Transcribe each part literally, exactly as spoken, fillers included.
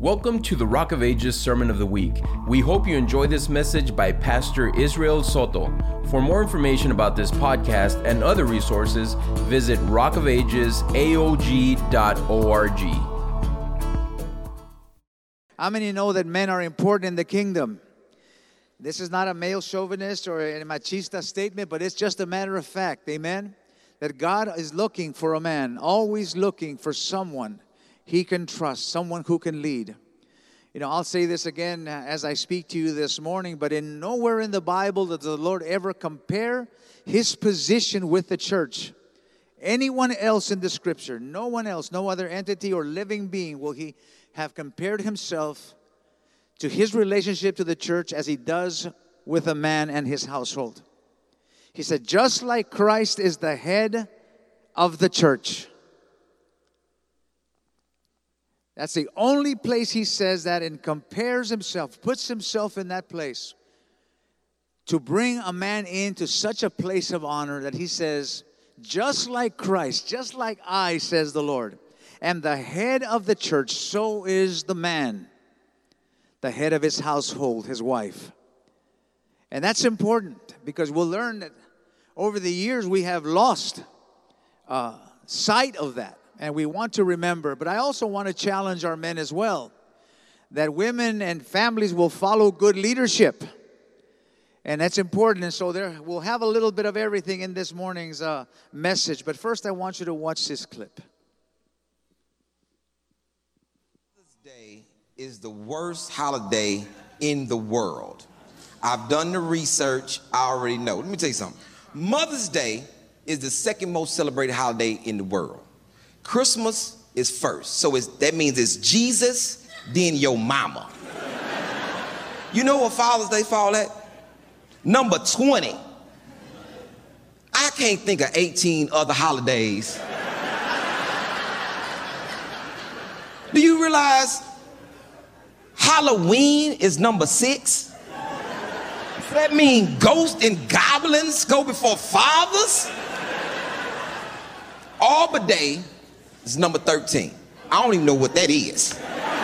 Welcome to the Rock of Ages Sermon of the Week. We hope you enjoy this message by Pastor Israel Soto. For more information about this podcast and other resources, visit rock of ages a o g dot org. How many know that men are important in the kingdom? This is not a male chauvinist or a machista statement, but it's just a matter of fact, amen? That God is looking for a man, always looking for someone he can trust, someone who can lead. You know, I'll say this again as I speak to you this morning, but in nowhere in the Bible does the Lord ever compare his position with the church. Anyone else in the scripture, no one else, no other entity or living being will he have compared himself to his relationship to the church as he does with a man and his household. He said, just like Christ is the head of the church. That's the only place he says that and compares himself, puts himself in that place to bring a man into such a place of honor that he says, just like Christ, just like I, says the Lord, am the head of the church, so is the man, the head of his household, his wife. And that's important because we'll learn that over the years we have lost uh, sight of that. And we want to remember, but I also want to challenge our men as well, that women and families will follow good leadership. And that's important. And so there we'll have a little bit of everything in this morning's uh, message. But first I want you to watch this clip. Mother's Day is the worst holiday in the world. I've done the research. I already know. Let me tell you something. Mother's Day is the second most celebrated holiday in the world. Christmas is first. So it's, that means it's Jesus, then your mama. You know what Father's Day fall at? Number twenty. I can't think of eighteen other holidays. Do you realize Halloween is number six? Does that mean ghosts and goblins go before fathers? Arbor Day is number thirteen. I don't even know what that is.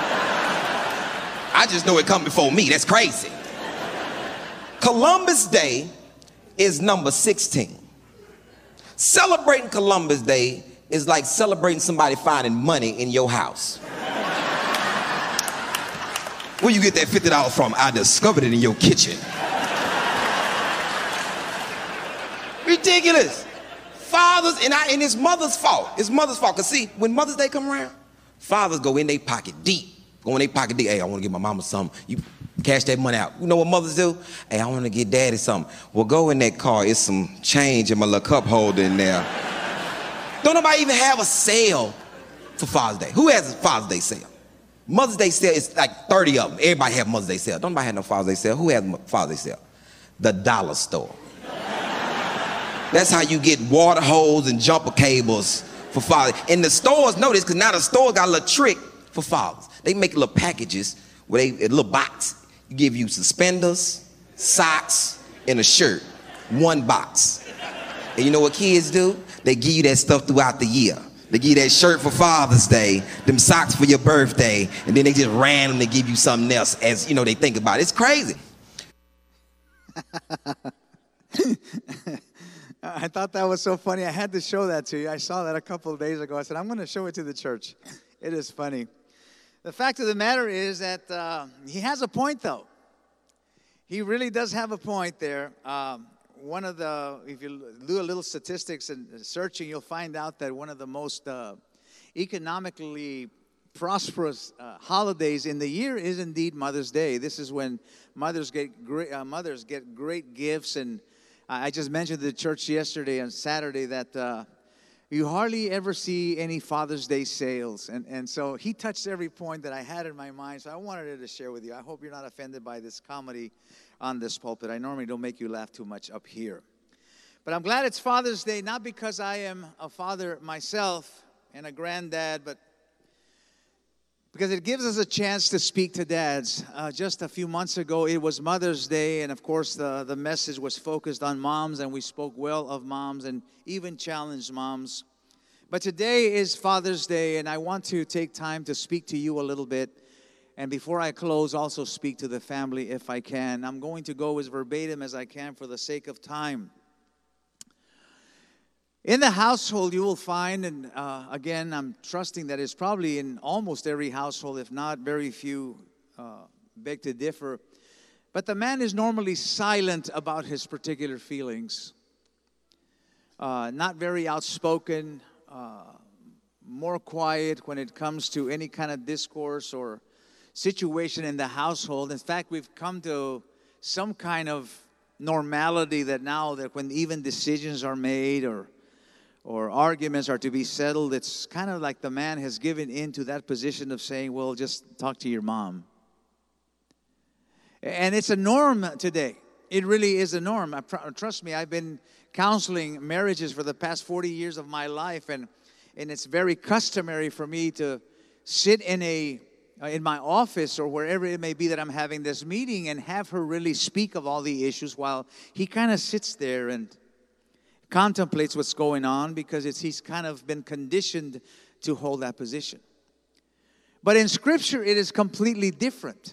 I just know it come before me. That's crazy. Columbus Day is number sixteen. Celebrating Columbus Day is like celebrating somebody finding money in your house. Where you get that fifty dollars from? I discovered it in your kitchen. Ridiculous. Fathers, and, I, and it's mother's fault. It's mother's fault. Because see, when Mother's Day come around, fathers go in their pocket deep. Go in their pocket deep. Hey, I want to give my mama something. You cash that money out. You know what mothers do? Hey, I want to get daddy something. Well, go in that car. It's some change in my little cup holder in there. Don't nobody even have a sale for Father's Day. Who has a Father's Day sale? Mother's Day sale is like thirty of them. Everybody have Mother's Day sale. Don't nobody have no Father's Day sale. Who has Father's Day sale? The dollar store. That's how you get water hose and jumper cables for fathers. And the stores know this because now the store got a little trick for fathers. They make little packages where they, a little box, give you suspenders, socks, and a shirt. One box. And you know what kids do? They give you that stuff throughout the year. They give you that shirt for Father's Day, them socks for your birthday, and then they just randomly give you something else as, you know, they think about it. It's crazy. I thought that was so funny. I had to show that to you. I saw that a couple of days ago. I said, I'm going to show it to the church. It is funny. The fact of the matter is that uh, he has a point, though. He really does have a point there. Um, one of the, if you do a little statistics and searching, you'll find out that one of the most uh, economically prosperous uh, holidays in the year is indeed Mother's Day. This is when mothers get great, uh, mothers get great gifts. And I just mentioned to the church yesterday on Saturday that uh, you hardly ever see any Father's Day sales. And, and so he touched every point that I had in my mind, so I wanted to share with you. I hope you're not offended by this comedy on this pulpit. I normally don't make you laugh too much up here. But I'm glad it's Father's Day, not because I am a father myself and a granddad, but because it gives us a chance to speak to dads. Uh, just a few months ago, it was Mother's Day, and of course, the, the message was focused on moms, and we spoke well of moms and even challenged moms. But today is Father's Day, and I want to take time to speak to you a little bit And before I close, also speak to the family if I can. I'm going to go as verbatim as I can for the sake of time. In the household, you will find, and uh, again, I'm trusting that it's probably in almost every household, if not very few, uh, beg to differ. But the man is normally silent about his particular feelings. Uh, not very outspoken, uh, more quiet when it comes to any kind of discourse or situation in the household. In fact, we've come to some kind of normality that now that when even decisions are made or or arguments are to be settled, it's kind of like the man has given in to that position of saying, well, just talk to your mom. And it's a norm today. It really is a norm. I, trust me, I've been counseling marriages for the past forty years of my life, and, and it's very customary for me to sit in a in my office or wherever it may be that I'm having this meeting and have her really speak of all the issues while he kind of sits there and contemplates what's going on, because it's, he's kind of been conditioned to hold that position. But in Scripture, it is completely different.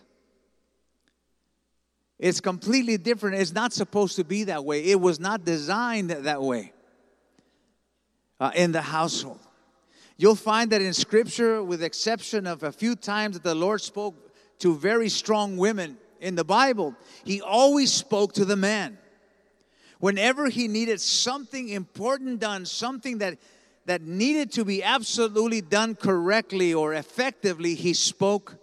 It's completely different. It's not supposed to be that way. It was not designed that way uh, in the household. You'll find that in Scripture, with the exception of a few times that the Lord spoke to very strong women in the Bible, He always spoke to the man. Whenever He needed something important done, something that, that needed to be absolutely done correctly or effectively, He spoke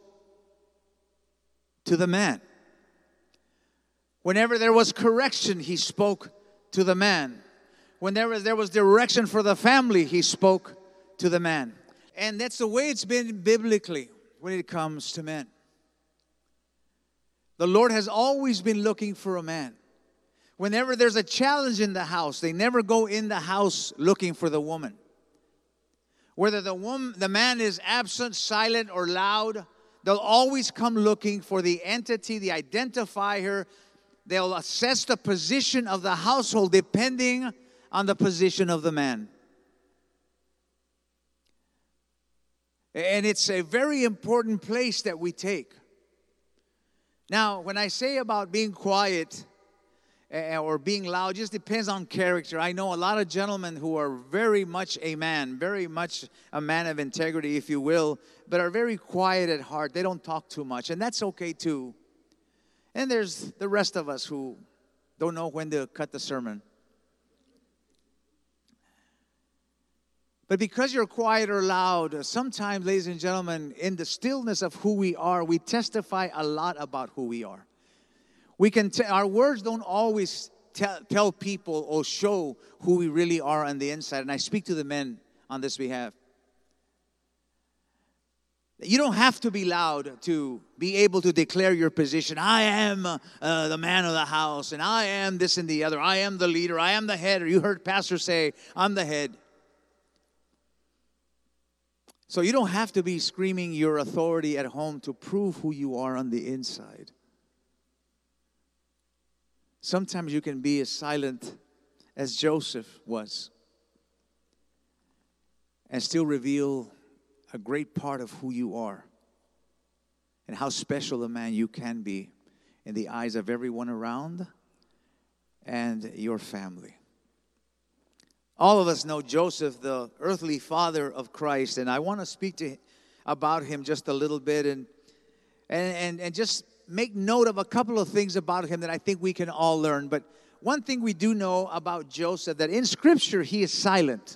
to the man. Whenever there was correction, He spoke to the man. Whenever there was direction for the family, He spoke to the man. And that's the way it's been biblically when it comes to men. The Lord has always been looking for a man. Whenever there's a challenge in the house, they never go in the house looking for the woman. Whether the woman, the man is absent, silent, or loud, they'll always come looking for the entity, the identifier. They'll assess the position of the household depending on the position of the man. And it's a very important place that we take. Now, when I say about being quiet or being loud, it just depends on character. I know a lot of gentlemen who are very much a man, very much a man of integrity, if you will, but are very quiet at heart. They don't talk too much, and that's okay too. And there's the rest of us who don't know when to cut the sermon. But because you're quiet or loud, sometimes, ladies and gentlemen, in the stillness of who we are, we testify a lot about who we are. We can t- our words don't always tell, tell people or show who we really are on the inside. And I speak to the men on this behalf. You don't have to be loud to be able to declare your position. I am uh, the man of the house, and I am this and the other. I am the leader. I am the head. Or you heard Pastor say, I'm the head. So you don't have to be screaming your authority at home to prove who you are on the inside. Sometimes you can be as silent as Joseph was and still reveal a great part of who you are and how special a man you can be in the eyes of everyone around and your family. All of us know Joseph, the earthly father of Christ, and I want to speak to about him just a little bit and and and, and just make note of a couple of things about him that I think we can all learn. But one thing we do know about Joseph, that in Scripture he is silent.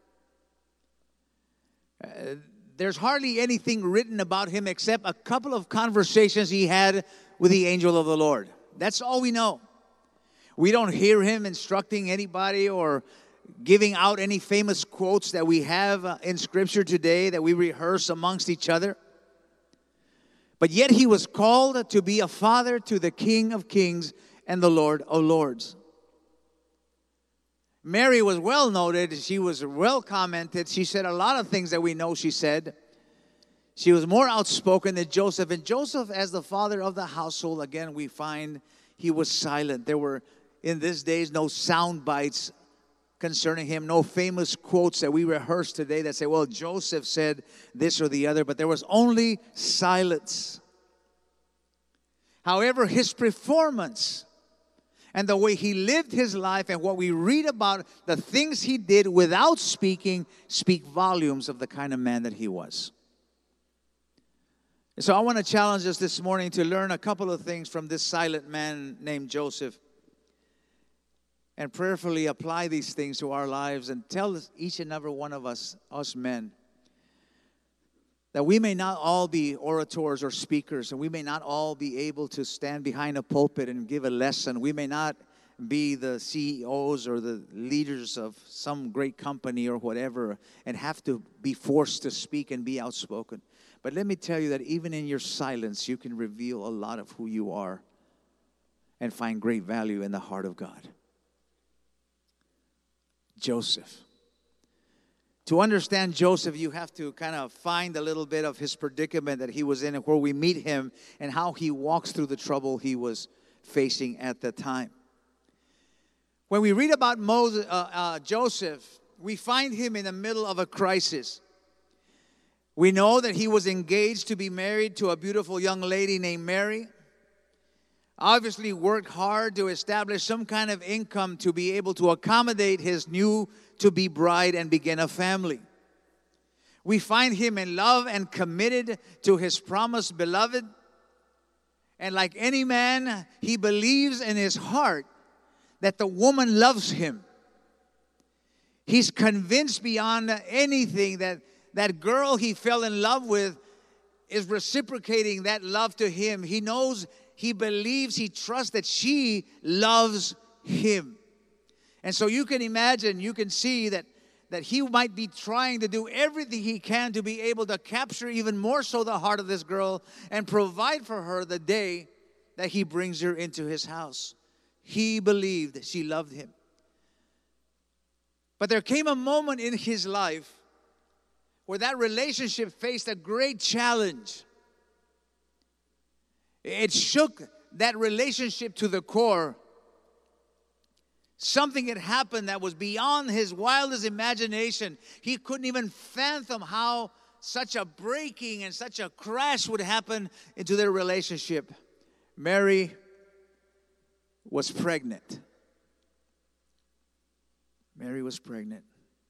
Uh, there's hardly anything written about him except a couple of conversations he had with the angel of the Lord. That's all we know. We don't hear him instructing anybody or giving out any famous quotes that we have uh, in Scripture today that we rehearse amongst each other. But yet he was called to be a father to the King of Kings and the Lord of Lords. Mary was well noted. She was well commented. She said a lot of things that we know she said. She was more outspoken than Joseph. And Joseph, as the father of the household, again, we find he was silent. There were, in these days, no sound bites concerning him, no famous quotes that we rehearse today that say, well, Joseph said this or the other, but there was only silence. However, his performance and the way he lived his life and what we read about the things he did without speaking speak volumes of the kind of man that he was. So I want to challenge us this morning to learn a couple of things from this silent man named Joseph and prayerfully apply these things to our lives and tell each and every one of us, us men, that we may not all be orators or speakers, and we may not all be able to stand behind a pulpit and give a lesson. We may not be the C E Os or the leaders of some great company or whatever and have to be forced to speak and be outspoken. But let me tell you that even in your silence, you can reveal a lot of who you are and find great value in the heart of God. Joseph. To understand Joseph, you have to kind of find a little bit of his predicament that he was in and where we meet him and how he walks through the trouble he was facing at the time. When we read about Moses, uh, uh, Joseph, we find him in the middle of a crisis. We know that he was engaged to be married to a beautiful young lady named Mary. Obviously worked hard to establish some kind of income to be able to accommodate his new to-be bride and begin a family. We find him in love and committed to his promised beloved. And like any man, he believes in his heart that the woman loves him. He's convinced beyond anything that that girl he fell in love with is reciprocating that love to him. He knows, he believes, he trusts that she loves him. And so you can imagine, you can see that, that he might be trying to do everything he can to be able to capture even more so the heart of this girl and provide for her the day that he brings her into his house. He believed that she loved him. But there came a moment in his life where that relationship faced a great challenge. It shook that relationship to the core. Something had happened that was beyond his wildest imagination. He couldn't even fathom how such a breaking and such a crash would happen into their relationship. Mary was pregnant. Mary was pregnant.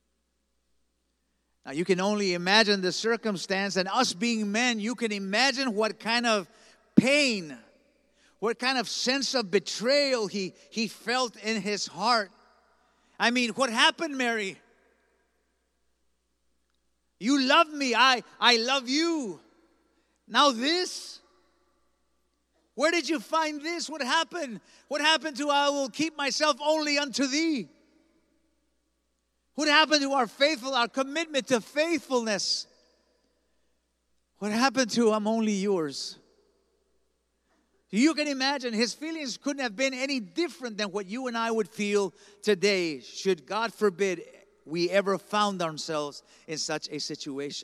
Now, you can only imagine the circumstance, and us being men, you can imagine what kind of pain, what kind of sense of betrayal he, he felt in his heart. I mean, what happened, Mary? You love me. I, I love you. Now this? Where did you find this? What happened? What happened to I will keep myself only unto thee? What happened to our faithful, our commitment to faithfulness? What happened to I'm only yours? You can imagine his feelings couldn't have been any different than what you and I would feel today, should God forbid we ever found ourselves in such a situation.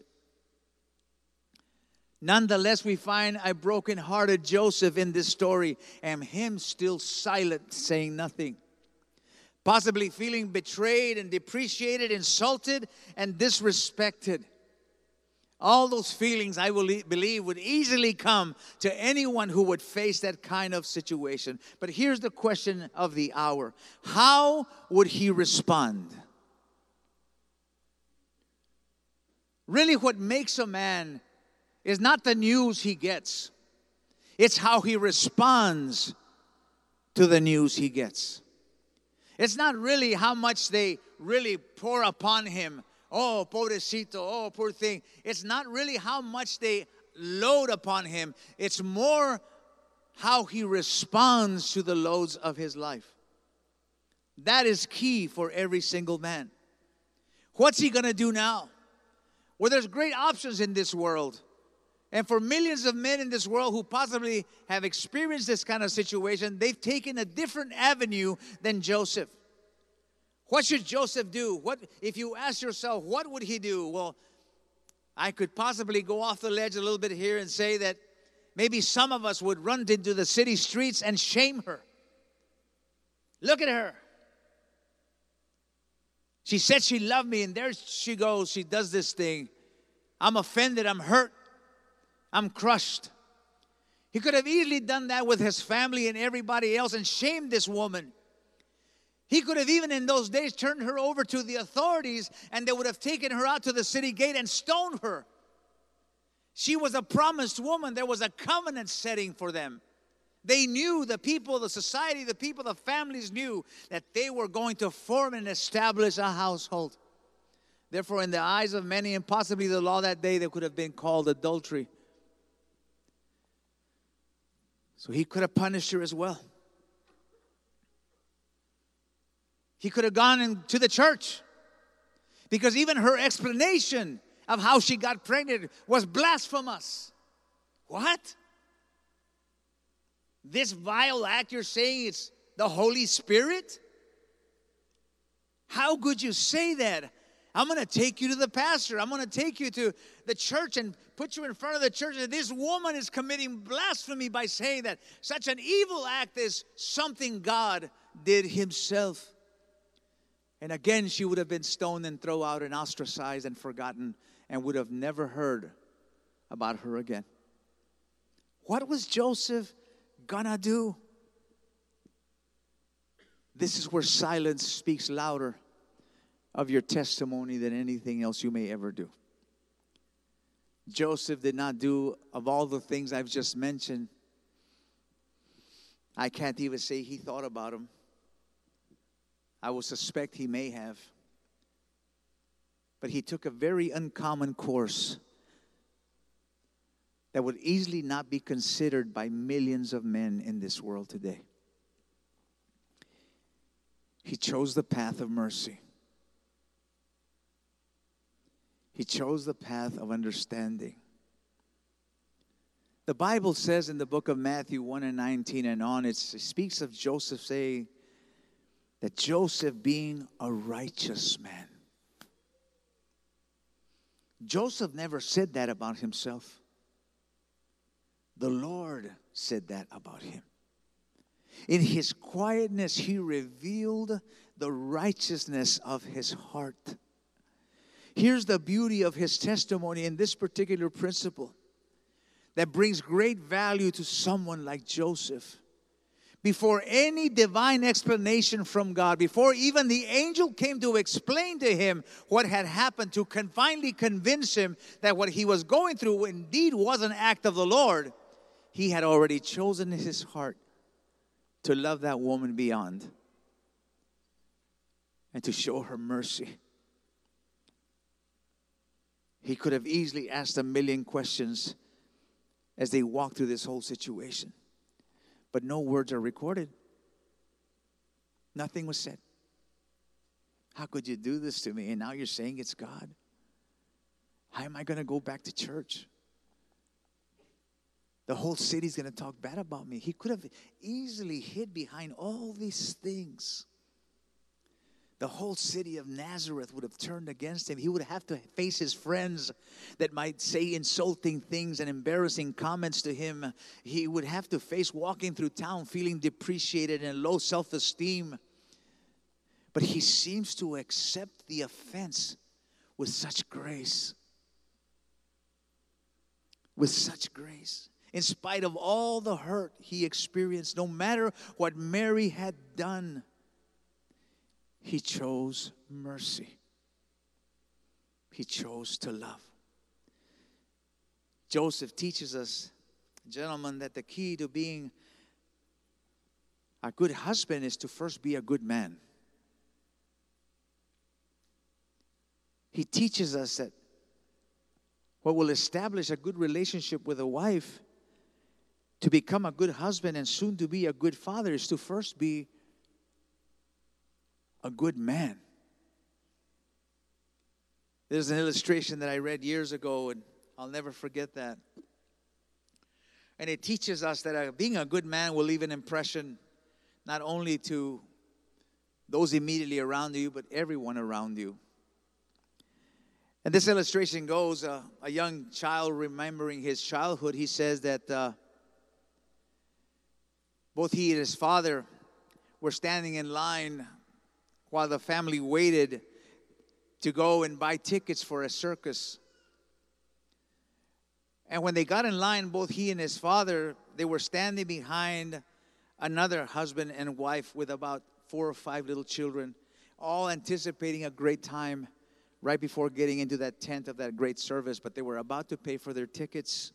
Nonetheless, we find a broken-hearted Joseph in this story and him still silent, saying nothing. Possibly feeling betrayed and depreciated, insulted and disrespected. All those feelings, I will believe, would easily come to anyone who would face that kind of situation. But here's the question of the hour. How would he respond? Really, what makes a man is not the news he gets. It's how he responds to the news he gets. It's not really how much they really pour upon him. Oh, pobrecito, oh, poor thing. It's not really how much they load upon him. It's more how he responds to the loads of his life. That is key for every single man. What's he going to do now? Well, there's great options in this world. And for millions of men in this world who possibly have experienced this kind of situation, they've taken a different avenue than Joseph. What should Joseph do? What if you ask yourself, what would he do? Well, I could possibly go off the ledge a little bit here and say that maybe some of us would run into the city streets and shame her. Look at her. She said she loved me, and there she goes. She does this thing. I'm offended. I'm hurt. I'm crushed. He could have easily done that with his family and everybody else and shamed this woman. He could have even in those days turned her over to the authorities, and they would have taken her out to the city gate and stoned her. She was a promised woman. There was a covenant setting for them. They knew, the people, the society, the people, the families knew that they were going to form and establish a household. Therefore, in the eyes of many, and possibly the law that day, they could have been called adultery. So he could have punished her as well. He could have gone into the church, because even her explanation of how she got pregnant was blasphemous. What? This vile act, you're saying it's the Holy Spirit? How could you say that? I'm going to take you to the pastor. I'm going to take you to the church and put you in front of the church. And this woman is committing blasphemy by saying that such an evil act is something God did himself. And again, she would have been stoned and thrown out and ostracized and forgotten, and would have never heard about her again. What was Joseph gonna do? This is where silence speaks louder of your testimony than anything else you may ever do. Joseph did not do, of all the things I've just mentioned, I can't even say he thought about them. I would suspect he may have. But he took a very uncommon course that would easily not be considered by millions of men in this world today. He chose the path of mercy. He chose the path of understanding. The Bible says in the book of Matthew one and nineteen and on, it speaks of Joseph saying that Joseph being a righteous man. Joseph never said that about himself. The Lord said that about him. In his quietness, he revealed the righteousness of his heart. Here's the beauty of his testimony in this particular principle that brings great value to someone like Joseph. Before any divine explanation from God, before even the angel came to explain to him what had happened, to con- finally convince him that what he was going through indeed was an act of the Lord, he had already chosen in his heart to love that woman beyond and to show her mercy. He could have easily asked a million questions as they walked through this whole situation. But no words are recorded. Nothing was said. How could you do this to me? And now you're saying it's God. How am I going to go back to church? The whole city's going to talk bad about me. He could have easily hid behind all these things. The whole city of Nazareth would have turned against him. He would have to face his friends that might say insulting things and embarrassing comments to him. He would have to face walking through town feeling depreciated and low self-esteem. But he seems to accept the offense with such grace. With such grace. In spite of all the hurt he experienced, no matter what Mary had done, he chose mercy. He chose to love. Joseph teaches us, gentlemen, that the key to being a good husband is to first be a good man. He teaches us that what will establish a good relationship with a wife, to become a good husband and soon to be a good father, is to first be a good man. There's an illustration that I read years ago, and I'll never forget that. And it teaches us that uh, being a good man will leave an impression not only to those immediately around you, but everyone around you. And this illustration goes, uh, a young child remembering his childhood, he says that uh, both he and his father were standing in line while the family waited to go and buy tickets for a circus. And when they got in line, both he and his father, they were standing behind another husband and wife with about four or five little children, all anticipating a great time right before getting into that tent of that great service. But they were about to pay for their tickets.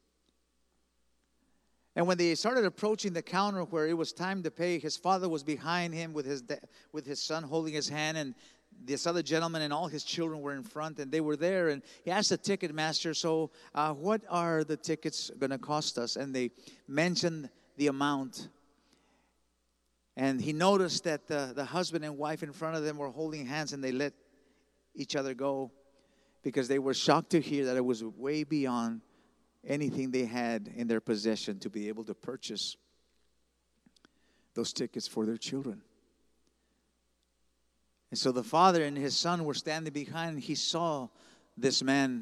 And when they started approaching the counter where it was time to pay, his father was behind him with his da- with his son holding his hand, and this other gentleman and all his children were in front, and they were there. And he asked the ticket master, so uh, what are the tickets going to cost us? And they mentioned the amount. And he noticed that the, the husband and wife in front of them were holding hands, and they let each other go because they were shocked to hear that it was way beyond anything they had in their possession to be able to purchase those tickets for their children. And so the father and his son were standing behind, and he saw this man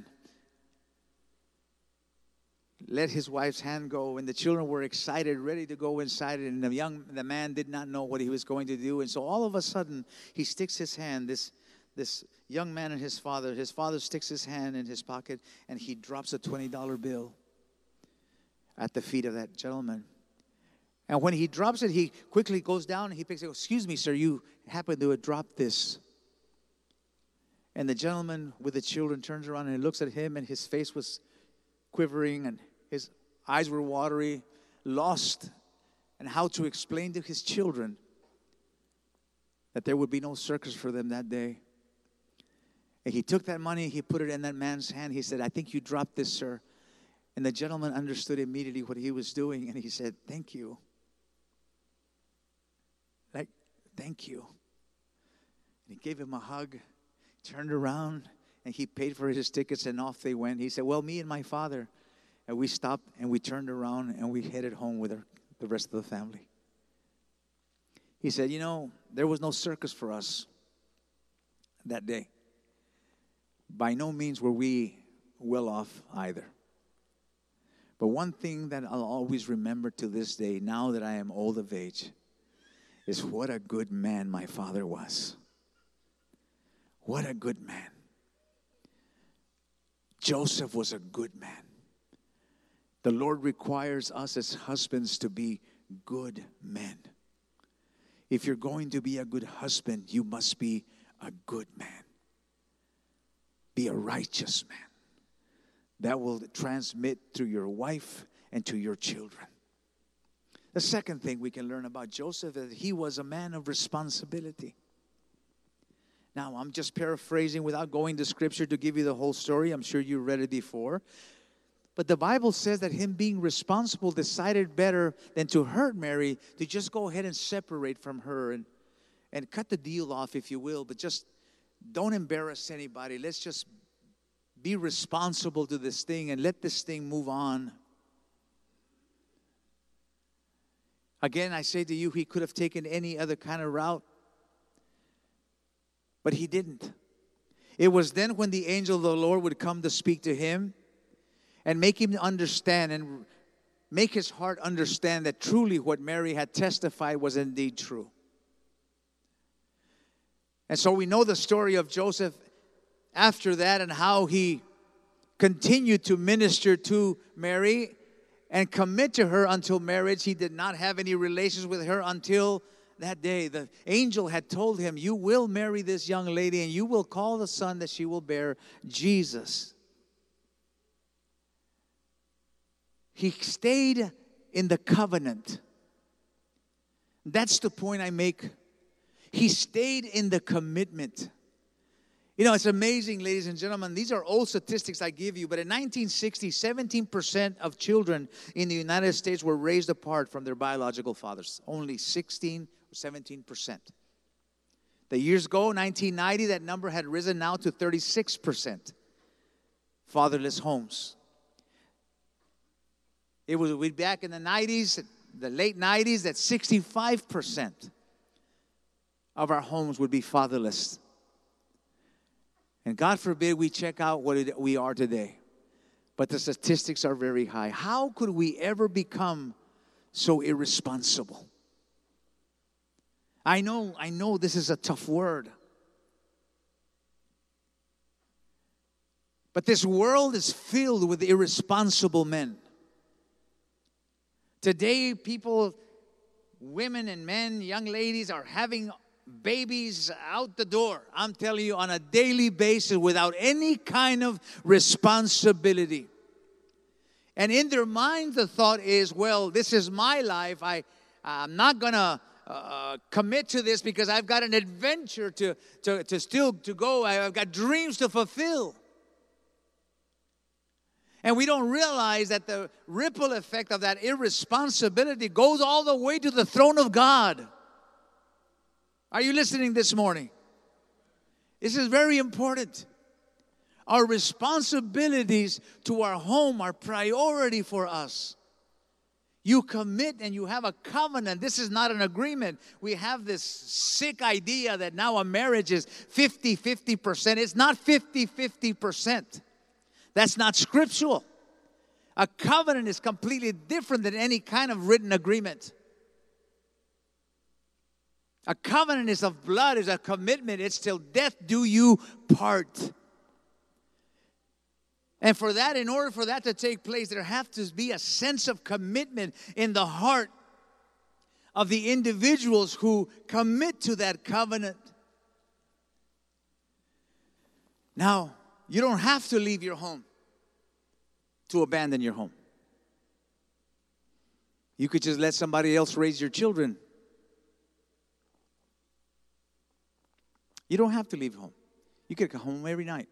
let his wife's hand go, and the children were excited, ready to go inside, and the young the man did not know what he was going to do. And so all of a sudden he sticks his hand, this this young man and his father, his father sticks his hand in his pocket, and he drops a twenty dollar bill at the feet of that gentleman. And when he drops it, he quickly goes down and he picks it. Excuse me, sir, you happen to have dropped this. And the gentleman with the children turns around and he looks at him, and his face was quivering and his eyes were watery, lost, and how to explain to his children that there would be no circus for them that day. And he took that money, he put it in that man's hand. He said, I think you dropped this, sir. And the gentleman understood immediately what he was doing, and he said, thank you. Like, thank you. And he gave him a hug, turned around, and he paid for his tickets, and off they went. He said, well, me and my father, and we stopped, and we turned around, and we headed home with our, the rest of the family. He said, you know, there was no circus for us that day. By no means were we well off either. But one thing that I'll always remember to this day, now that I am old of age, is what a good man my father was. What a good man. Joseph was a good man. The Lord requires us as husbands to be good men. If you're going to be a good husband, you must be a good man. Be a righteous man. That will transmit through your wife and to your children. The second thing we can learn about Joseph is he was a man of responsibility. Now, I'm just paraphrasing without going to Scripture to give you the whole story. I'm sure you read it before. But the Bible says that him being responsible decided better than to hurt Mary to just go ahead and separate from her and, and cut the deal off, if you will. But just don't embarrass anybody. Let's just be responsible to this thing and let this thing move on. Again, I say to you, he could have taken any other kind of route. But he didn't. It was then when the angel of the Lord would come to speak to him and make him understand and make his heart understand that truly what Mary had testified was indeed true. And so we know the story of Joseph after that and how he continued to minister to Mary and commit to her until marriage. He did not have any relations with her until that day. The angel had told him, you will marry this young lady and you will call the son that she will bear Jesus. He stayed in the covenant. That's the point I make. He stayed in the commitment. You know, it's amazing, ladies and gentlemen. These are old statistics I give you. But in nineteen sixty, seventeen percent of children in the United States were raised apart from their biological fathers. Only sixteen or seventeen percent. The years ago, nineteen ninety, that number had risen now to thirty-six percent. Fatherless homes. It was we'd back in the nineties, the late nineties, that sixty-five percent of our homes would be fatherless. And God forbid we check out what it, we are today. But the statistics are very high. How could we ever become so irresponsible? I know, I know this is a tough word. But this world is filled with irresponsible men. Today, people, women and men, young ladies are having babies out the door, I'm telling you, on a daily basis without any kind of responsibility. And in their mind, the thought is, well, this is my life. I, I'm not going to uh, commit to this because I've got an adventure to, to, to still to go. I've got dreams to fulfill. And we don't realize that the ripple effect of that irresponsibility goes all the way to the throne of God. Are you listening this morning? This is very important. Our responsibilities to our home are priority for us. You commit and you have a covenant. This is not an agreement. We have this sick idea that now a marriage is fifty-fifty percent. It's not fifty-fifty percent. That's not scriptural. A covenant is completely different than any kind of written agreement. A covenant is of blood, is a commitment. It's till death do you part. And for that, in order for that to take place, there has to be a sense of commitment in the heart of the individuals who commit to that covenant. Now, you don't have to leave your home to abandon your home. You could just let somebody else raise your children. You don't have to leave home. You could come home every night.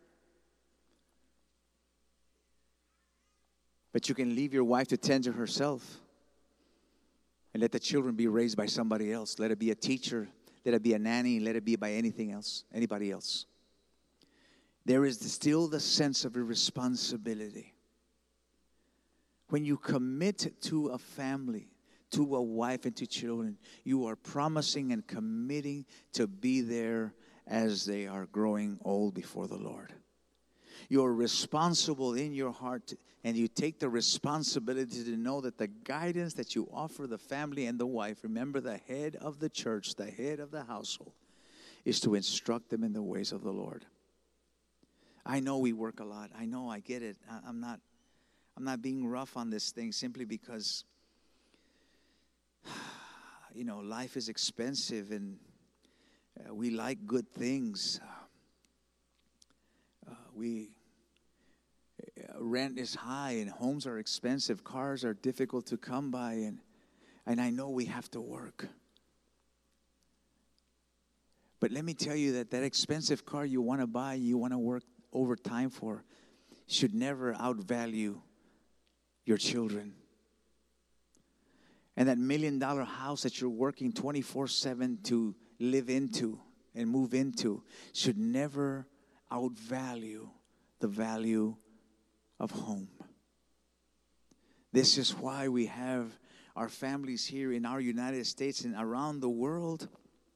But you can leave your wife to tend to herself and let the children be raised by somebody else. Let it be a teacher. Let it be a nanny. Let it be by anything else, anybody else. There is still the sense of irresponsibility. When you commit to a family, to a wife and to children, you are promising and committing to be there as they are growing old before the Lord. You're responsible in your heart, and you take the responsibility to know that the guidance that you offer the family and the wife, remember the head of the church, the head of the household, is to instruct them in the ways of the Lord. I know we work a lot. I know, I get it. I'm not, I'm not being rough on this thing simply because, you know, life is expensive and uh, we like good things. Uh, we uh, rent is high and homes are expensive. Cars are difficult to come by, and and I know we have to work. But let me tell you that that expensive car you want to buy, you want to work overtime for, should never outvalue your children. And that million dollar house that you're working twenty-four seven to live into and move into should never outvalue the value of home. This is why we have our families here in our United States and around the world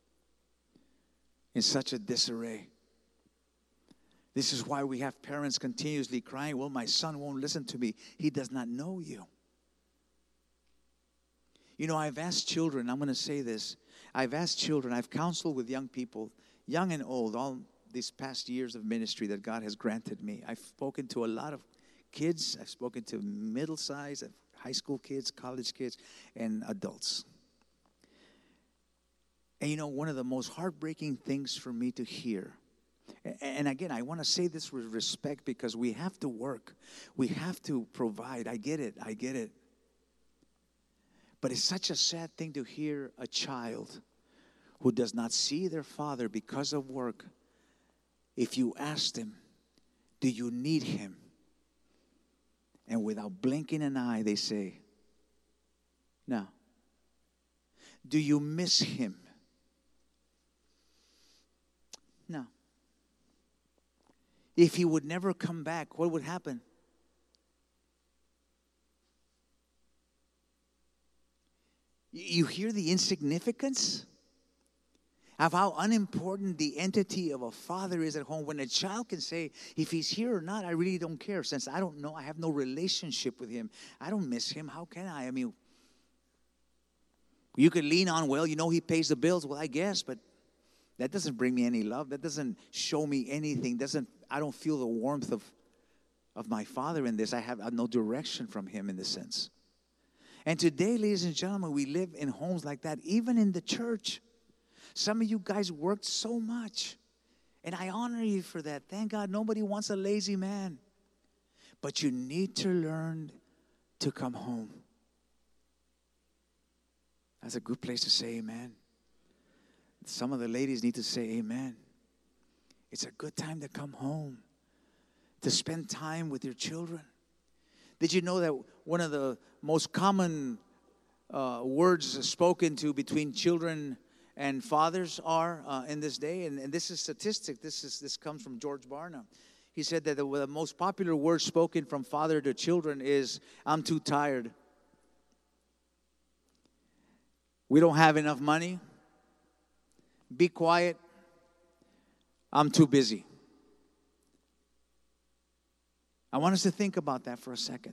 in such a disarray. This is why we have parents continuously crying, well, my son won't listen to me. He does not know you. You know, I've asked children, I'm going to say this. I've asked children, I've counseled with young people, young and old, all these past years of ministry that God has granted me. I've spoken to a lot of kids. I've spoken to middle-sized, high school kids, college kids, and adults. And you know, one of the most heartbreaking things for me to hear, and again, I want to say this with respect because we have to work. We have to provide. I get it. I get it. But it's such a sad thing to hear a child who does not see their father because of work. If you ask them, do you need him? And without blinking an eye, they say, no. Do you miss him? No. If he would never come back, what would happen? You hear the insignificance of how unimportant the entity of a father is at home. When a child can say, if he's here or not, I really don't care. Since I don't know, I have no relationship with him. I don't miss him. How can I? I mean, you could lean on, well, you know, he pays the bills. Well, I guess, but that doesn't bring me any love. That doesn't show me anything. Doesn't I don't feel the warmth of of my father in this. I have no direction from him in this sense. And today, ladies and gentlemen, we live in homes like that, even in the church. Some of you guys worked so much, and I honor you for that. Thank God nobody wants a lazy man. But you need to learn to come home. That's a good place to say amen. Some of the ladies need to say amen. It's a good time to come home, to spend time with your children. Did you know that one of the most common uh, words spoken to between children and fathers are uh, in this day? And, and this is statistic. This is this comes from George Barna. He said that the, the most popular word spoken from father to children is, "I'm too tired." "We don't have enough money." "Be quiet." "I'm too busy." I want us to think about that for a second.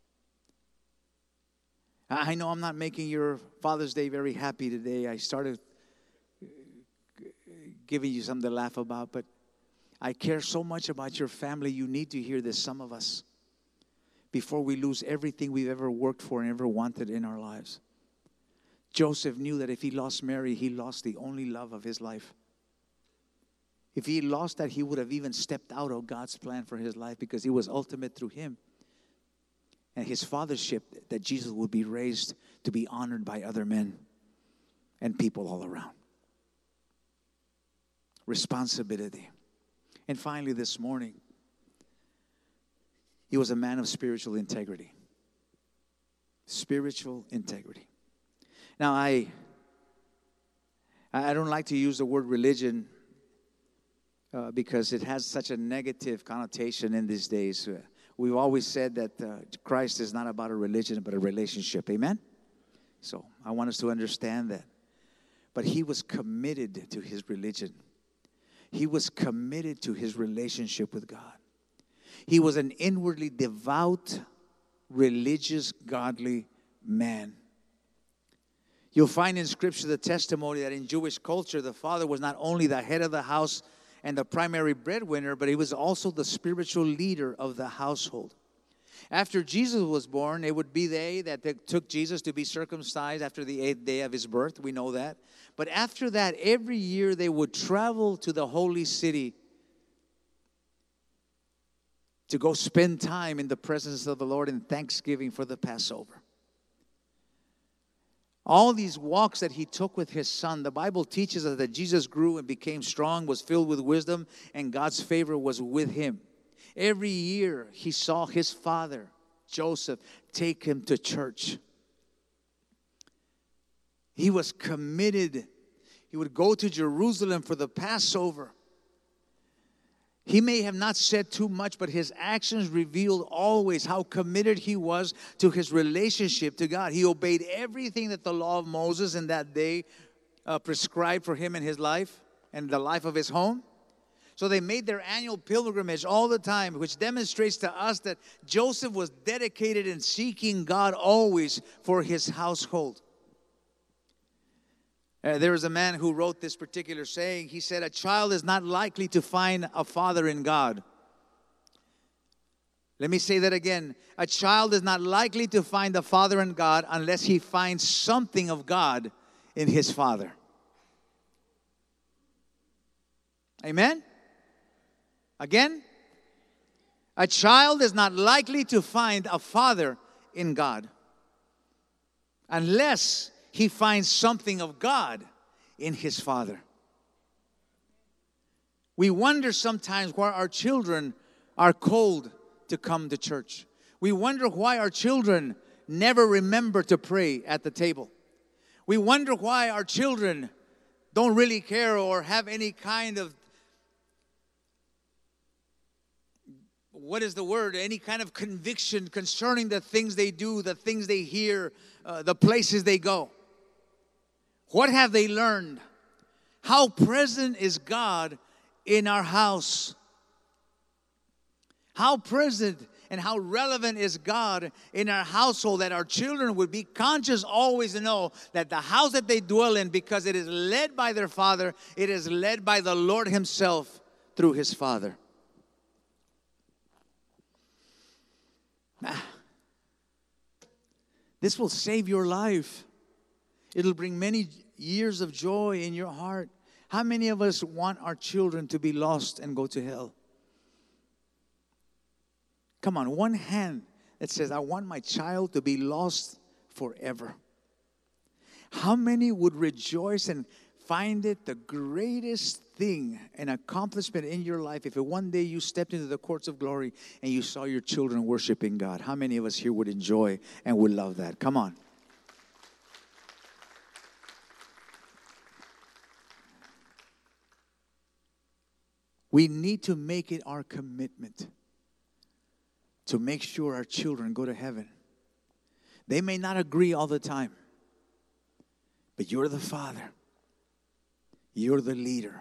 I know I'm not making your Father's Day very happy today. I started giving you something to laugh about, but I care so much about your family. You need to hear this, some of us, before we lose everything we've ever worked for and ever wanted in our lives. Joseph knew that if he lost Mary, he lost the only love of his life. If he lost that, he would have even stepped out of God's plan for his life, because it was ultimate through him and his fathership that Jesus would be raised to be honored by other men and people all around. Responsibility. And finally, this morning, he was a man of spiritual integrity. Spiritual integrity. Now, I, I don't like to use the word religion Uh, because it has such a negative connotation in these days. Uh, we've always said that uh, Christ is not about a religion, but a relationship. Amen? So I want us to understand that. But he was committed to his religion. He was committed to his relationship with God. He was an inwardly devout, religious, godly man. You'll find in Scripture the testimony that in Jewish culture, the father was not only the head of the house and the primary breadwinner, but he was also the spiritual leader of the household. After Jesus was born, it would be they that took Jesus to be circumcised after the eighth day of his birth. We know that. But after that, every year they would travel to the holy city to go spend time in the presence of the Lord in thanksgiving for the Passover. All these walks that he took with his son, the Bible teaches us that Jesus grew and became strong, was filled with wisdom, and God's favor was with him. Every year he saw his father, Joseph, take him to church. He was committed. He would go to Jerusalem for the Passover. He may have not said too much, but his actions revealed always how committed he was to his relationship to God. He obeyed everything that the law of Moses in that day uh, prescribed for him in his life and the life of his home. So they made their annual pilgrimage all the time, which demonstrates to us that Joseph was dedicated in seeking God always for his household. Uh, there was a man who wrote this particular saying. He said, "A child is not likely to find a father in God." Let me say that again. A child is not likely to find a father in God unless he finds something of God in his father. Amen? Again? A child is not likely to find a father in God unless he finds something of God in his father. We wonder sometimes why our children are cold to come to church. We wonder why our children never remember to pray at the table. We wonder why our children don't really care or have any kind of, what is the word, any kind of conviction concerning the things they do, the things they hear, uh, the places they go. What have they learned? How present is God in our house? How present and how relevant is God in our household that our children would be conscious always to know that the house that they dwell in, because it is led by their Father, it is led by the Lord himself through his Father. Ah. This will save your life. It'll bring many years of joy in your heart. How many of us want our children to be lost and go to hell? Come on, one hand that says, I want my child to be lost forever. How many would rejoice and find it the greatest thing, an accomplishment in your life, if one day you stepped into the courts of glory and you saw your children worshiping God? How many of us here would enjoy and would love that? Come on. We need to make it our commitment to make sure our children go to heaven. They may not agree all the time, but you're the father. You're the leader.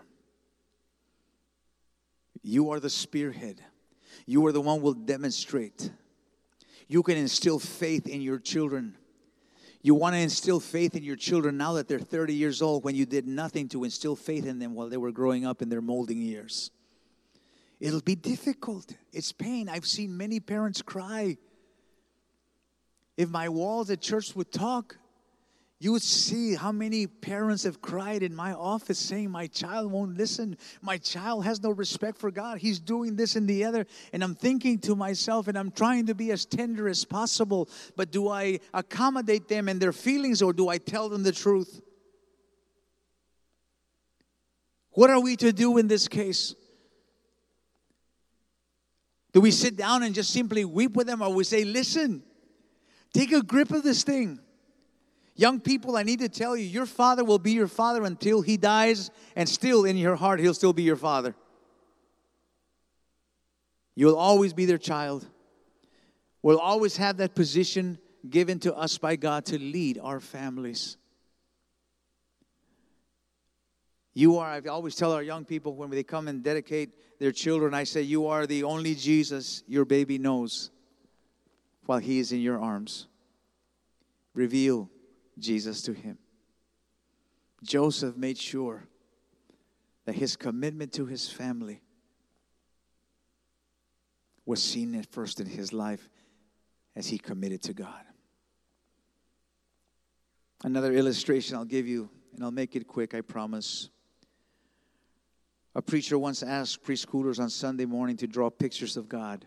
You are the spearhead. You are the one who will demonstrate. You can instill faith in your children. You want to instill faith in your children now that they're thirty years old, when you did nothing to instill faith in them while they were growing up in their molding years. It'll be difficult. It's pain. I've seen many parents cry. If my walls at church would talk, you would see how many parents have cried in my office saying, my child won't listen. My child has no respect for God. He's doing this and the other. And I'm thinking to myself, and I'm trying to be as tender as possible, but do I accommodate them and their feelings, or do I tell them the truth? What are we to do in this case? Do we sit down and just simply weep with them, or we say, listen, take a grip of this thing? Young people, I need to tell you, your father will be your father until he dies, and still in your heart, he'll still be your father. You'll always be their child. We'll always have that position given to us by God to lead our families. You are, I always tell our young people when they come and dedicate their children, I say, you are the only Jesus your baby knows while he is in your arms. Reveal Jesus to him. Joseph made sure that his commitment to his family was seen at first in his life as he committed to God. Another illustration I'll give you, and I'll make it quick, I promise. A preacher once asked preschoolers on Sunday morning to draw pictures of God.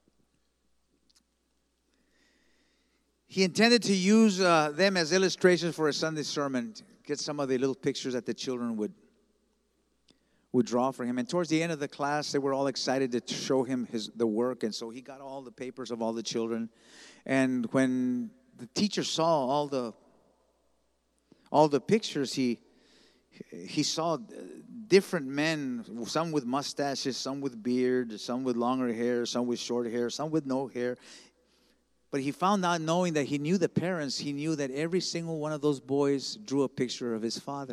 He intended to use uh, them as illustrations for a Sunday sermon, get some of the little pictures that the children would, would draw for him. And towards the end of the class, they were all excited to show him his the work. And so he got all the papers of all the children. And when the teacher saw all the all the pictures, he he saw different men, some with mustaches, some with beard, some with longer hair, some with short hair, some with no hair. But he found out, knowing that he knew the parents, he knew that every single one of those boys drew a picture of his father.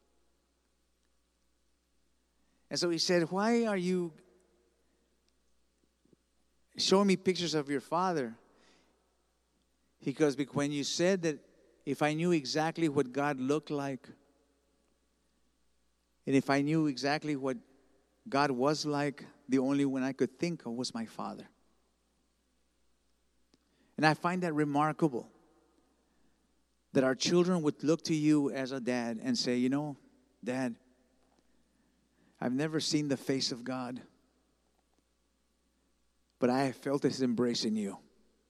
And so he said, why are you showing me pictures of your father? He goes, because when you said that if I knew exactly what God looked like, and if I knew exactly what God was like, the only one I could think of was my father. And I find that remarkable, that our children would look to you as a dad and say, you know, Dad, I've never seen the face of God, but I have felt His embrace in you.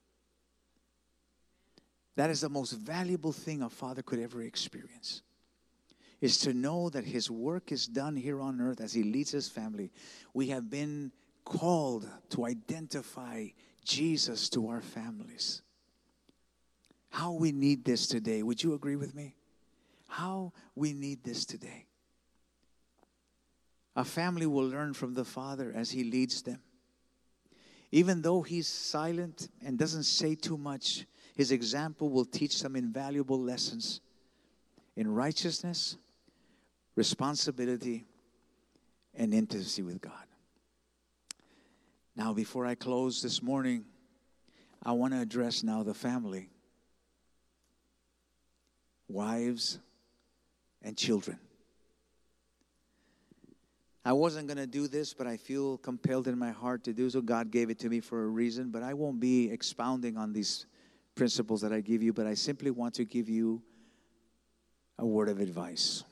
That is the most valuable thing a father could ever experience, is to know that his work is done here on earth as he leads his family. We have been called to identify Jesus to our families. How we need this today. Would you agree with me? How we need this today. A family will learn from the Father as He leads them. Even though He's silent and doesn't say too much, His example will teach them invaluable lessons in righteousness, responsibility, and intimacy with God. Now, before I close this morning, I want to address now the family, wives and children. I wasn't going to do this, but I feel compelled in my heart to do so. God gave it to me for a reason, but I won't be expounding on these principles that I give you, but I simply want to give you a word of advice.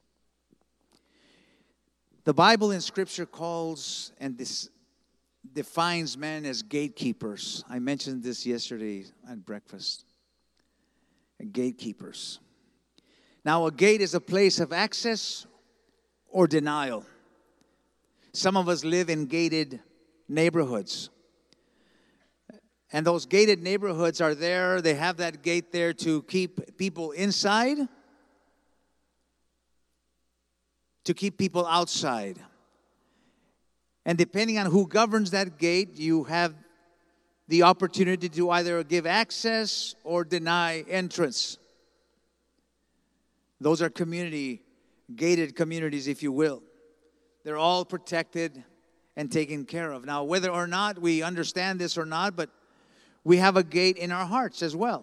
The Bible in Scripture calls and this defines men as gatekeepers. I mentioned this yesterday at breakfast. Gatekeepers. Now, a gate is a place of access or denial. Some of us live in gated neighborhoods. And those gated neighborhoods are there. They have that gate there to keep people inside, to keep people outside. And depending on who governs that gate, you have the opportunity to either give access or deny entrance. Those are community, gated communities, if you will. They're all protected and taken care of. Now, whether or not we understand this or not, but we have a gate in our hearts as well.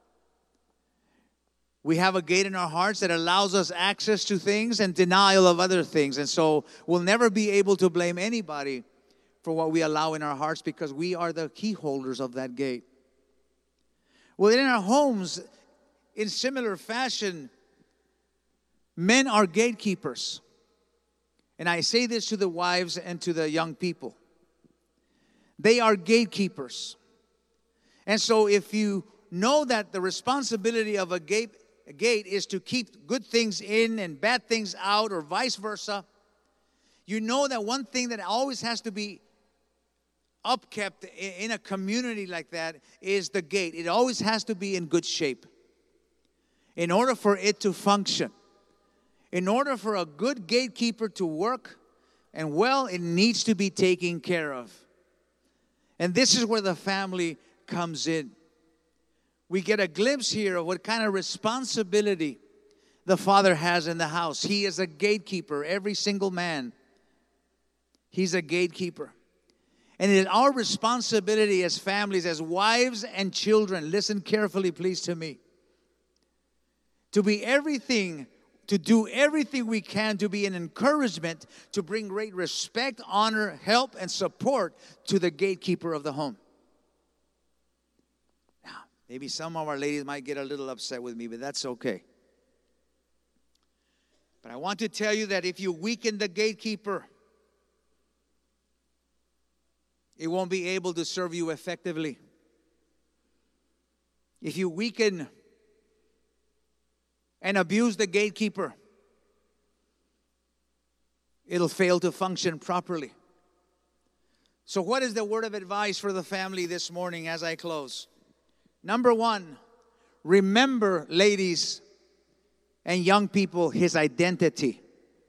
We have a gate in our hearts that allows us access to things and denial of other things. And so we'll never be able to blame anybody for what we allow in our hearts because we are the key holders of that gate. Well, in our homes, in similar fashion, men are gatekeepers. And I say this to the wives and to the young people. They are gatekeepers. And so if you know that the responsibility of a gate, a gate is to keep good things in and bad things out or vice versa, you know that one thing that always has to be upkept in a community like that is the gate. It always has to be in good shape in order for it to function. In order for a good gatekeeper to work and well, it needs to be taken care of. And this is where the family comes in. We get a glimpse here of what kind of responsibility the father has in the house. He is a gatekeeper, every single man. He's a gatekeeper. And it is our responsibility as families, as wives and children, listen carefully please to me, to be everything to do everything we can to be an encouragement, to bring great respect, honor, help, and support to the gatekeeper of the home. Now, maybe some of our ladies might get a little upset with me, but that's okay. But I want to tell you that if you weaken the gatekeeper, it won't be able to serve you effectively. If you weaken and abuse the gatekeeper, it'll fail to function properly. So what is the word of advice for the family this morning as I close? Number one, remember, ladies and young people, his identity.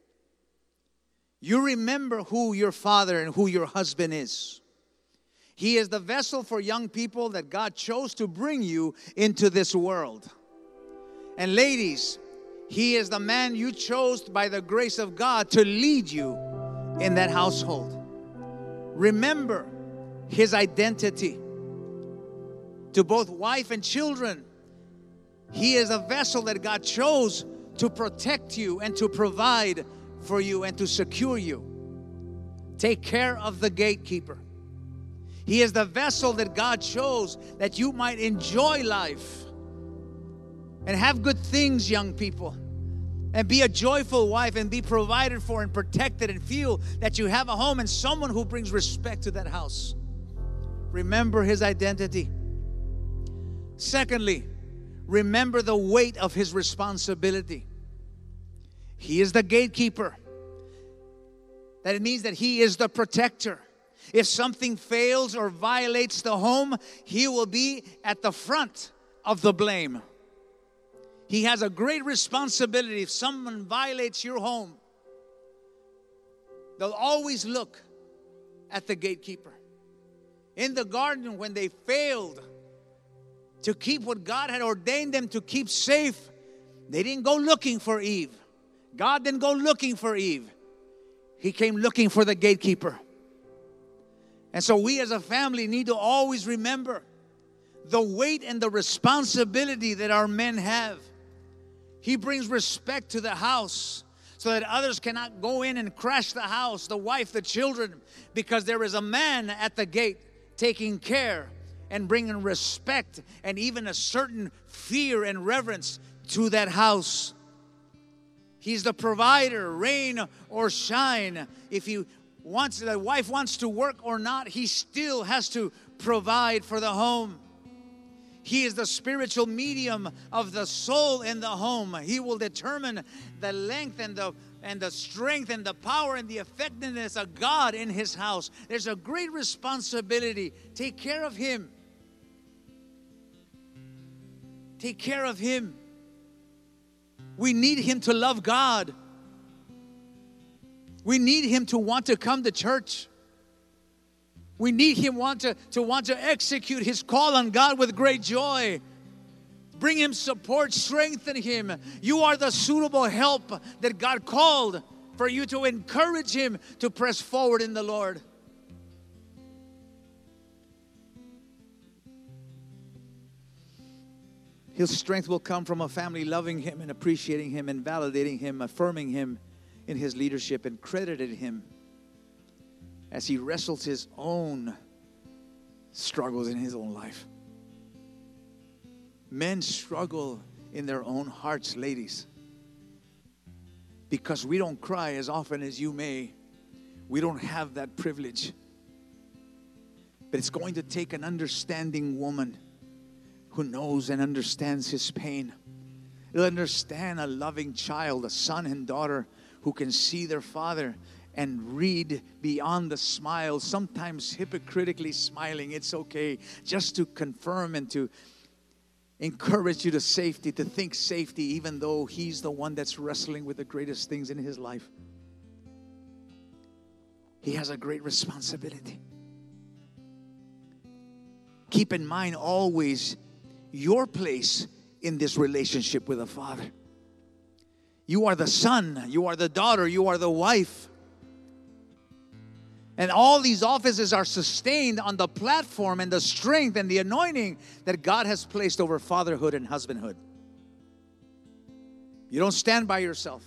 You remember who your father and who your husband is. He is the vessel for young people that God chose to bring you into this world. And ladies, he is the man you chose by the grace of God to lead you in that household. Remember his identity. To both wife and children, he is a vessel that God chose to protect you and to provide for you and to secure you. Take care of the gatekeeper. He is the vessel that God chose that you might enjoy life and have good things, young people, and be a joyful wife and be provided for and protected and feel that you have a home and someone who brings respect to that house. Remember his identity. Secondly, remember the weight of his responsibility. He is the gatekeeper. That means that he is the protector. If something fails or violates the home, he will be at the front of the blame. He has a great responsibility. If someone violates your home, they'll always look at the gatekeeper. In the garden, when they failed to keep what God had ordained them to keep safe, they didn't go looking for Eve. God didn't go looking for Eve. He came looking for the gatekeeper. And so we as a family need to always remember the weight and the responsibility that our men have. He brings respect to the house so that others cannot go in and crash the house, the wife, the children, because there is a man at the gate taking care and bringing respect and even a certain fear and reverence to that house. He's the provider, rain or shine. If he wants, the wife wants to work or not, he still has to provide for the home. He is the spiritual medium of the soul in the home. He will determine the length and the and the strength and the power and the effectiveness of God in his house. There's a great responsibility. Take care of him. Take care of him. We need him to love God. We need him to want to come to church. We need him want to, to want to execute his call on God with great joy. Bring him support, strengthen him. You are the suitable help that God called for you to encourage him to press forward in the Lord. His strength will come from a family loving him and appreciating him and validating him, affirming him in his leadership and credited him as he wrestles his own struggles in his own life. Men struggle in their own hearts, ladies. Because we don't cry as often as you may. We don't have that privilege. But it's going to take an understanding woman who knows and understands his pain. It'll understand a loving child, a son and daughter who can see their father and read beyond the smile, sometimes hypocritically smiling. It's okay, just to confirm and to encourage you to safety, to think safety, even though he's the one that's wrestling with the greatest things in his life. He has a great responsibility. Keep in mind always your place in this relationship with the Father. You are the son, you are the daughter, you are the wife. And all these offices are sustained on the platform and the strength and the anointing that God has placed over fatherhood and husbandhood. You don't stand by yourself.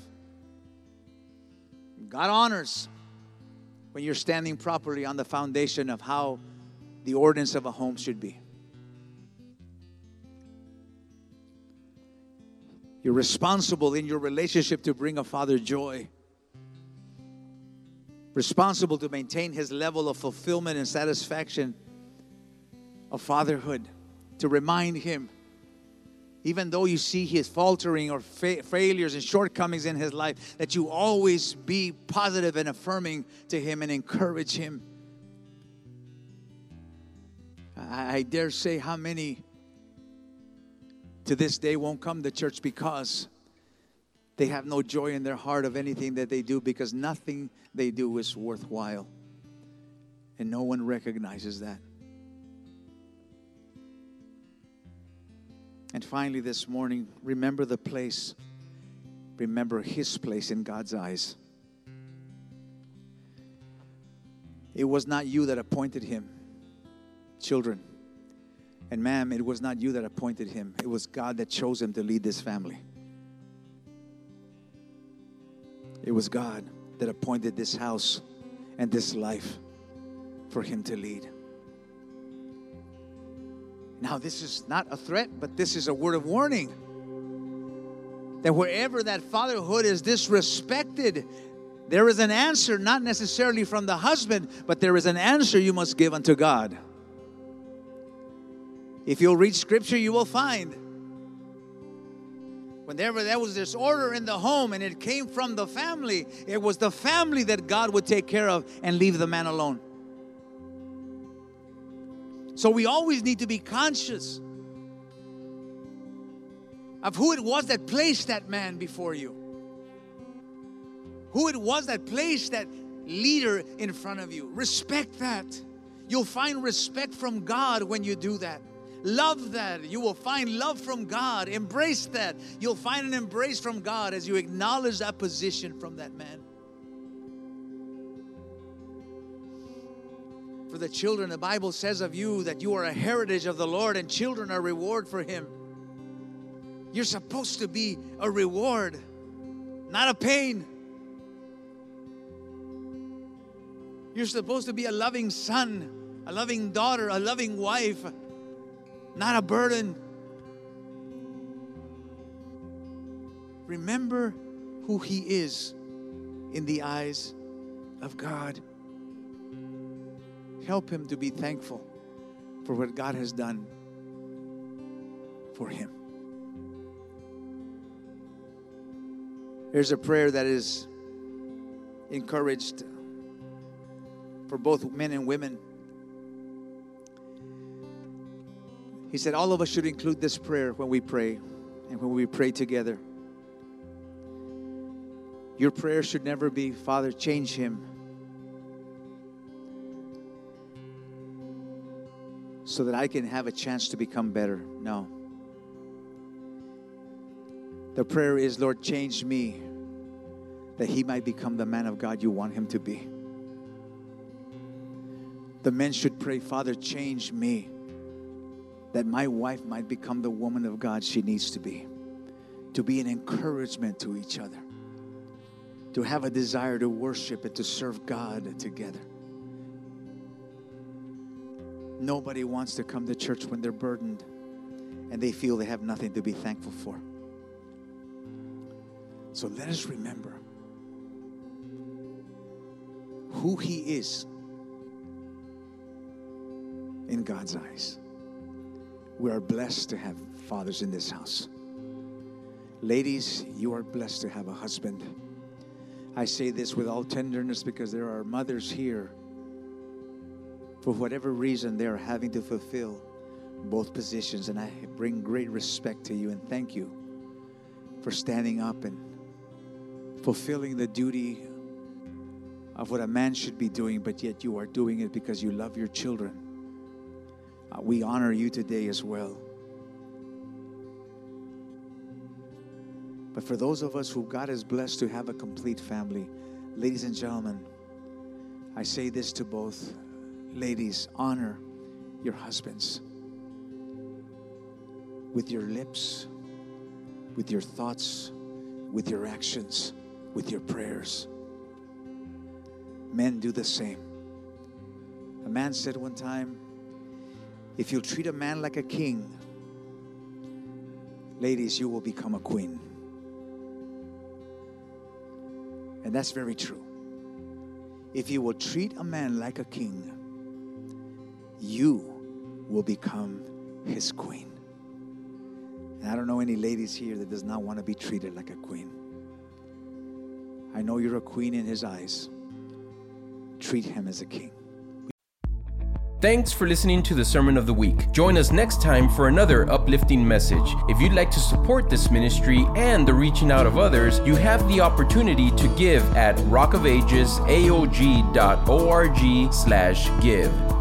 God honors when you're standing properly on the foundation of how the ordinance of a home should be. You're responsible in your relationship to bring a father joy. Responsible to maintain his level of fulfillment and satisfaction of fatherhood. To remind him, even though you see his faltering or fa- failures and shortcomings in his life, that you always be positive and affirming to him and encourage him. I, I dare say how many to this day won't come to church because they have no joy in their heart of anything that they do, because nothing they do is worthwhile. And no one recognizes that. And finally this morning, remember the place. Remember his place in God's eyes. It was not you that appointed him, children. And ma'am, it was not you that appointed him. It was God that chose him to lead this family. It was God that appointed this house and this life for him to lead. Now, this is not a threat, but this is a word of warning. That wherever that fatherhood is disrespected, there is an answer, not necessarily from the husband, but there is an answer you must give unto God. If you'll read Scripture, you will find whenever there was disorder in the home and it came from the family, it was the family that God would take care of and leave the man alone. So we always need to be conscious of who it was that placed that man before you. Who it was that placed that leader in front of you. Respect that. You'll find respect from God when you do that. Love that. You will find love from God. Embrace that. You'll find an embrace from God as you acknowledge that position from that man. For the children, the Bible says of you that you are a heritage of the Lord, and children are reward for him. You're supposed to be a reward, not a pain. You're supposed to be a loving son, a loving daughter, a loving wife, not a burden. Remember who He is in the eyes of God. Help him to be thankful for what God has done for him. Here's a prayer that is encouraged for both men and women. He said all of us should include this prayer when we pray and when we pray together. Your prayer should never be, Father, change him so that I can have a chance to become better. No. The prayer is, Lord, change me that he might become the man of God you want him to be. The men should pray, Father, change me that my wife might become the woman of God she needs to be, to be an encouragement to each other, to have a desire to worship and to serve God together. Nobody wants to come to church when they're burdened and they feel they have nothing to be thankful for. So let us remember who he is in God's eyes. We are blessed to have fathers in this house. Ladies, you are blessed to have a husband. I say this with all tenderness because there are mothers here. For whatever reason, they are having to fulfill both positions. And I bring great respect to you and thank you for standing up and fulfilling the duty of what a man should be doing, but yet you are doing it because you love your children. Uh, we honor you today as well. But for those of us who God has blessed to have a complete family, ladies and gentlemen, I say this to both. Ladies, honor your husbands with your lips, with your thoughts, with your actions, with your prayers. Men, do the same. A man said one time, if you treat a man like a king, ladies, you will become a queen. And that's very true. If you will treat a man like a king, you will become his queen. And I don't know any ladies here that does not want to be treated like a queen. I know you're a queen in his eyes. Treat him as a king. Thanks for listening to the Sermon of the Week. Join us next time for another uplifting message. If you'd like to support this ministry and the reaching out of others, you have the opportunity to give at rockofagesaog dot org slash give.